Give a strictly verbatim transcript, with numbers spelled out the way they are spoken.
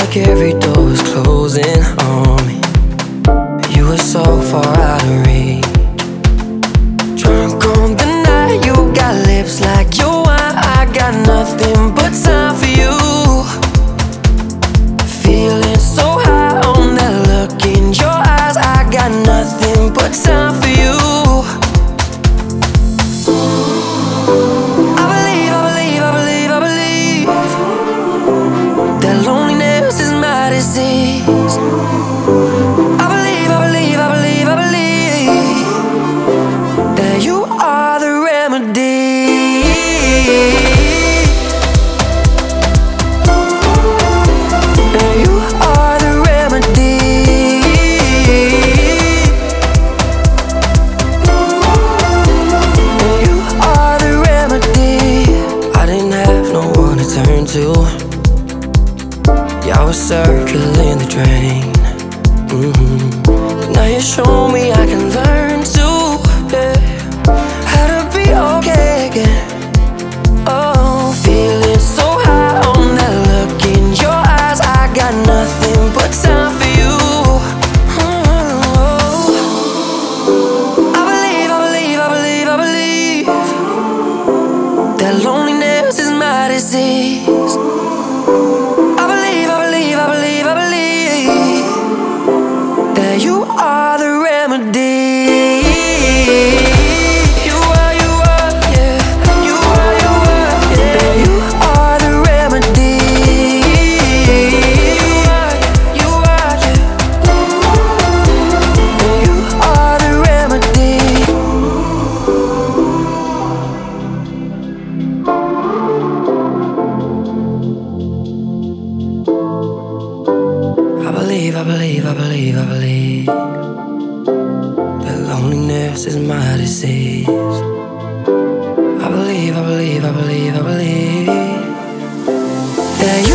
like every door was closing on me. You were so far out of reach. Drunk on the night, you got lips like your wine. I got nothing but time for you. Feeling so high on that look in your eyes. I got nothing but time for you. I believe, I believe, I believe, I believe that loneliness is my disease. I believe, I believe, I believe, I believe that you are the remedy. That you are the remedy. That you are the remedy. I didn't have no one to turn to. Yeah, I was circling the drain. Mm-hmm. But now you show me I can learn to, yeah, how to be okay again. Oh, feeling so high on that look in your eyes. I got nothing but time for you. Oh, I believe, I believe, I believe, I believe that loneliness is my disease. I believe, I believe, I believe, I believe that you are the remedy. You are, you are, yeah. You are, you are, yeah. That you are the remedy. You are, you are, yeah. That you are the remedy. I believe, I believe, I believe, I believe that loneliness is my disease. I believe, I believe, I believe, I believe that